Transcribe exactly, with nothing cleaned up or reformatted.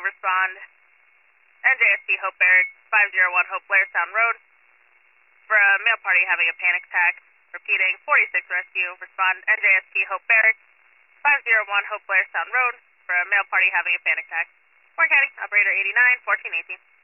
respond. N J S P Hope Barracks, five oh one Hope Blairstown Road. For a male party having a panic attack. Repeating, forty-six Rescue, respond. N J S P Hope Barracks, five oh one Hope Blairstown Road. For a male party having a panic attack. Warren County, operator eighty-nine, fourteen eighteen.